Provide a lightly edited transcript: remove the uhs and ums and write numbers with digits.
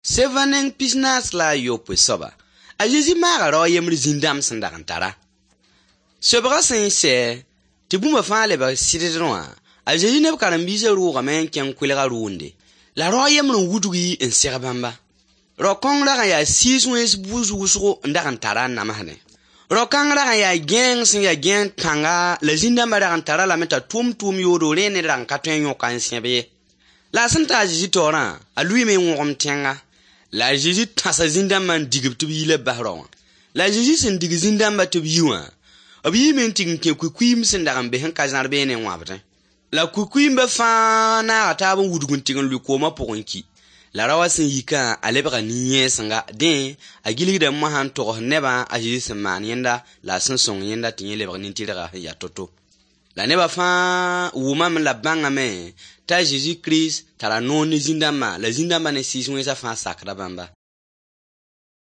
Sevaning pisnas la yope soba. A Jésus mara ro yemri zindam sandagantara. Sobra sin se ti buma fa le ba sididroa. A Jésus ne karambise ro gamen ken kwilga runde. La ro yemru wudugi en serbamba. Ro kongra ya siswes buzugo ndagantara namahne. Ro kangra ya geng sin ya geng tanga le zindam ndagantara la meta tum yodo rene ran katwen yo kan sebe. La santa Jésus tora a lui me ngom tenga. La Jésus tasa zindam digib to bi le bahron. La Jésus sin dig zindam ba to biwa. Abi men ting ke kukwim sin da gambe hen kaznar be ne wabta. La kukwim ba fa na atabun wudugun ting lu ko ma pokonki. La rawa sin yika alebra niye sanga den a gili da mahan to neba a Jésus sin man yenda la sin song yenda tinye lebra nintira ya toto. La neba fa wumam la banga me ta Jésus Christ tara non zindama la zindama ne siswe sa fa sakra bamba.